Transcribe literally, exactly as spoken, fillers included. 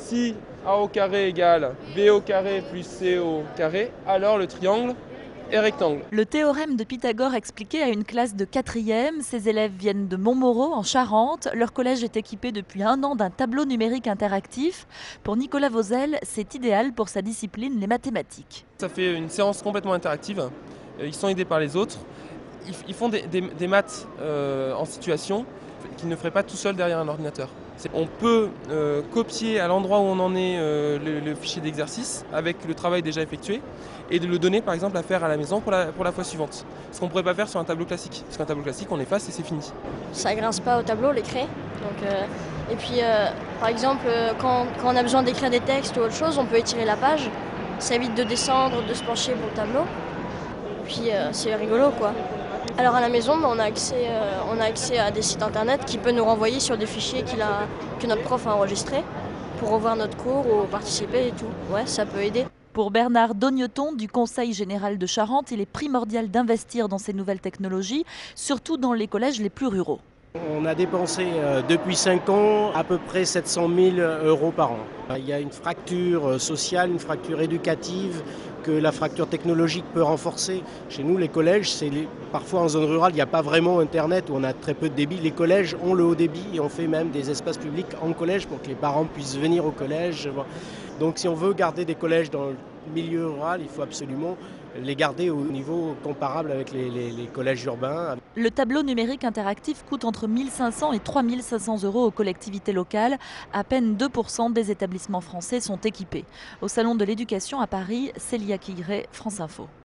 si A au carré égale B au carré plus C au carré, alors le triangle est rectangle. Le théorème de Pythagore expliqué à une classe de quatrième. Ces élèves viennent de Montmoreau, en Charente. Leur collège est équipé depuis un an d'un tableau numérique interactif. Pour Nicolas Vauzel, c'est idéal pour sa discipline, les mathématiques. Ça fait une séance complètement interactive. Ils sont aidés par les autres. Ils font des, des, des maths euh, en situation qu'ils ne feraient pas tout seuls derrière un ordinateur. On peut euh, copier à l'endroit où on en est euh, le, le fichier d'exercice avec le travail déjà effectué et de le donner par exemple à faire à la maison pour la, pour la fois suivante. Ce qu'on ne pourrait pas faire sur un tableau classique. Parce qu'un tableau classique, on efface et c'est fini. Ça grince pas au tableau, l'écrit. Donc, euh, et puis euh, par exemple, quand, quand on a besoin d'écrire des textes ou autre chose, on peut étirer la page. Ça évite de descendre, de se pencher pour le tableau. Puis euh, c'est rigolo quoi. Alors à la maison, on a, accès, euh, on a accès à des sites internet qui peuvent nous renvoyer sur des fichiers qu'il a, que notre prof a enregistrés pour revoir notre cours ou participer et tout. Ouais, ça peut aider. Pour Bernard Dogneton du Conseil général de Charente, il est primordial d'investir dans ces nouvelles technologies, surtout dans les collèges les plus ruraux. On a dépensé euh, depuis cinq ans à peu près sept cent mille euros par an. Il y a une fracture sociale, une fracture éducative que la fracture technologique peut renforcer. Chez nous, les collèges, c'est les... parfois en zone rurale, il n'y a pas vraiment Internet où on a très peu de débit. Les collèges ont le haut débit et on fait même des espaces publics en collège pour que les parents puissent venir au collège. Donc si on veut garder des collèges dans le milieu rural, il faut absolument les garder au niveau comparable avec les, les, les collèges urbains. Le tableau numérique interactif coûte entre mille cinq cents et trois mille cinq cents euros aux collectivités locales. À peine deux pour cent des établissements français sont équipés. Au Salon de l'éducation à Paris, Célia Quigré, France Info.